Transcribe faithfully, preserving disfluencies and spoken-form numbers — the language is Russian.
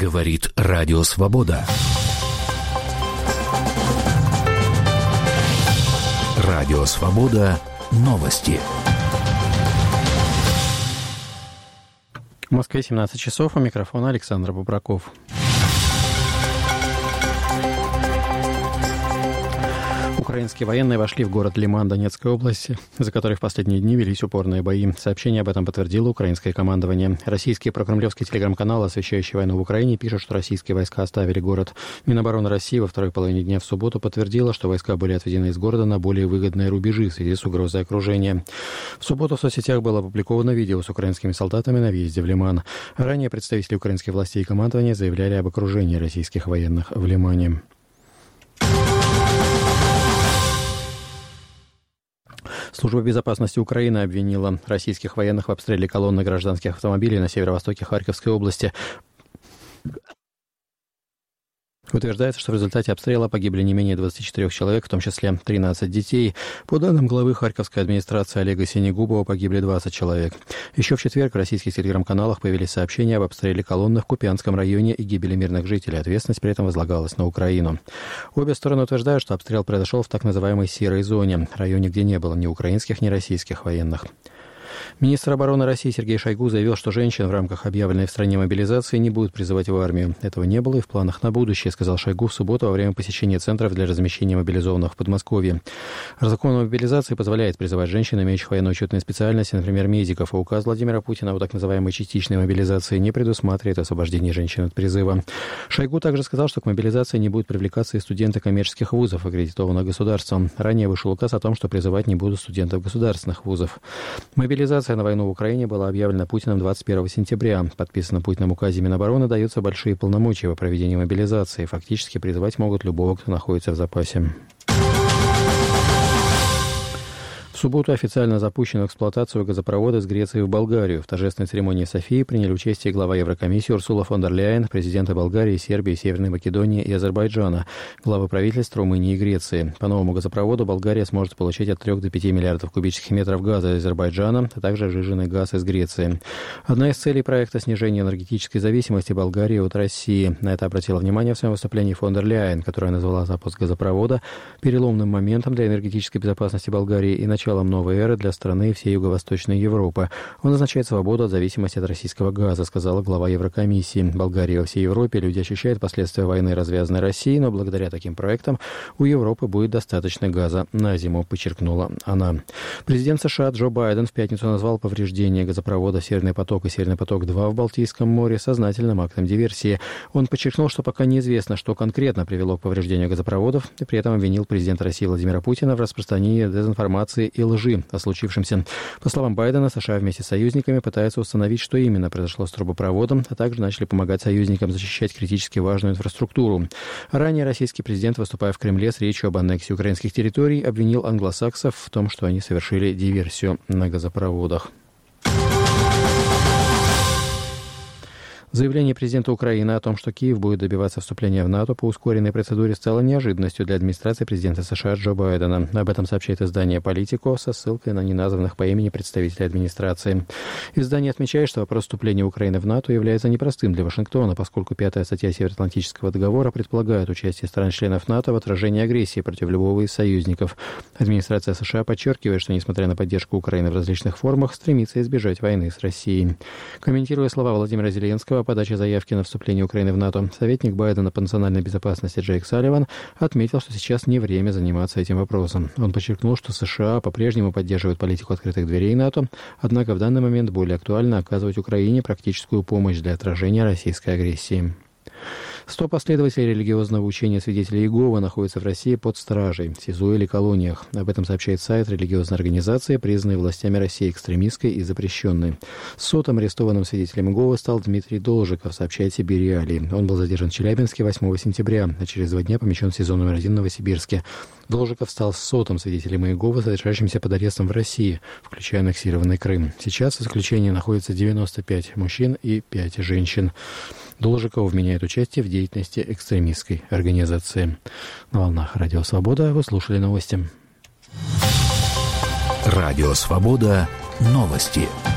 Говорит Радио Свобода. Радио Свобода. Новости. В Москве семнадцать часов, у микрофона Александр Бубраков. Украинские военные вошли в город Лиман Донецкой области, за который в последние дни велись упорные бои. Сообщение об этом подтвердило украинское командование. Российские прокремлевские телеграм-каналы, освещающие войну в Украине, пишут, что российские войска оставили город. Минобороны России во второй половине дня в субботу подтвердила, что войска были отведены из города на более выгодные рубежи в связи с угрозой окружения. В субботу в соцсетях было опубликовано видео с украинскими солдатами на въезде в Лиман. Ранее представители украинских властей и командования заявляли об окружении российских военных в Лимане. Служба безопасности Украины обвинила российских военных в обстреле колонны гражданских автомобилей на северо-востоке Харьковской области. Утверждается, что в результате обстрела погибли не менее двадцати четырёх человек, в том числе тринадцать детей. По данным главы Харьковской администрации Олега Синегубова, погибли двадцать человек. Еще в четверг в российских телеграм-каналах появились сообщения об обстреле колонны в Купянском районе и гибели мирных жителей. Ответственность при этом возлагалась на Украину. Обе стороны утверждают, что обстрел произошел в так называемой «серой зоне», районе, где не было ни украинских, ни российских военных. Министр обороны России Сергей Шойгу заявил, что женщин в рамках объявленной в стране мобилизации не будут призывать в армию. Этого не было и в планах на будущее, сказал Шойгу в субботу во время посещения центров для размещения мобилизованных в Подмосковье. Закон о мобилизации позволяет призывать женщин, имеющих военно-учетные специальности, например, медиков, а указ Владимира Путина о так называемой частичной мобилизации не предусматривает освобождение женщин от призыва. Шойгу также сказал, что к мобилизации не будут привлекаться и студенты коммерческих вузов, аккредитованных государством. Ранее вышел указ о том, что призывать не будут студентов государственных вузов. Мобилизация на войну в Украине была объявлена Путиным двадцать первого сентября. Подписано в Путиным указе Минобороны даются большие полномочия по проведению мобилизации. Фактически призывать могут любого, кто находится в запасе. В субботу официально запущен в эксплуатацию газопровод из Греции в Болгарию. В торжественной церемонии Софии приняли участие глава Еврокомиссии Урсула фон дер Ляйен, президенты Болгарии, Сербии, Северной Македонии и Азербайджана, главы правительств Румынии и Греции. По новому газопроводу Болгария сможет получать от трёх до пяти миллиардов кубических метров газа из Азербайджана, а также сжиженный газ из Греции. Одна из целей проекта — снижение энергетической зависимости Болгарии от России. На это обратила внимание в своем выступлении фон дер Ляйен, которая назвала запуск газопровода переломным моментом для энергетической безопасности Болгарии и началом новой эры для страны и всей Юго-Восточной Европы. Он означает свободу от зависимости от российского газа, сказала глава Еврокомиссии. Болгария во всей Европе люди ощущают последствия войны, развязанной Россией, но благодаря таким проектам у Европы будет достаточно газа на зиму, подчеркнула она. Президент США Джо Байден в пятницу назвал повреждение газопровода «Северный поток» и «Северный поток-два» в Балтийском море сознательным актом диверсии. Он подчеркнул, что пока неизвестно, что конкретно привело к повреждению газопроводов, и при этом обвинил президента России Владимира Путина в распространении дезинформации и лжи о случившемся. По словам Байдена, США вместе с союзниками пытаются установить, что именно произошло с трубопроводом, а также начали помогать союзникам защищать критически важную инфраструктуру. Ранее российский президент, выступая в Кремле с речью об аннексии украинских территорий, обвинил англосаксов в том, что они совершили диверсию на газопроводах. Заявление президента Украины о том, что Киев будет добиваться вступления в НАТО по ускоренной процедуре, стало неожиданностью для администрации президента США Джо Байдена. Об этом сообщает издание «Политико» со ссылкой на неназванных по имени представителей администрации. Издание отмечает, что вопрос вступления Украины в НАТО является непростым для Вашингтона, поскольку пятая статья Североатлантического договора предполагает участие стран-членов НАТО в отражении агрессии против любого из союзников. Администрация США подчеркивает, что, несмотря на поддержку Украины в различных формах, стремится избежать войны с Россией. Комментируя слова Владимира Зеленского о подаче заявки на вступление Украины в НАТО, советник Байдена по национальной безопасности Джейк Салливан отметил, что сейчас не время заниматься этим вопросом. Он подчеркнул, что США по-прежнему поддерживают политику открытых дверей НАТО, однако в данный момент более актуально оказывать Украине практическую помощь для отражения российской агрессии. Сто последователей религиозного учения свидетелей Иеговы находятся в России под стражей, в СИЗО или колониях. Об этом сообщает сайт религиозной организации, признанной властями России экстремистской и запрещенной. Сотым арестованным свидетелем Иеговы стал Дмитрий Должиков, сообщает Сибирь Реалии. Он был задержан в Челябинске восьмого сентября, а через два дня помещен в СИЗО номер один в Новосибирске. Должиков стал сотым свидетелем Иеговы, содержащимся под арестом в России, включая аннексированный Крым. Сейчас в заключении находится девяносто пять мужчин и пять женщин. Должиков вменяет участие в деятельности экстремистской организации. На волнах Радио Свобода вы слушали новости. Радио Свобода. Новости.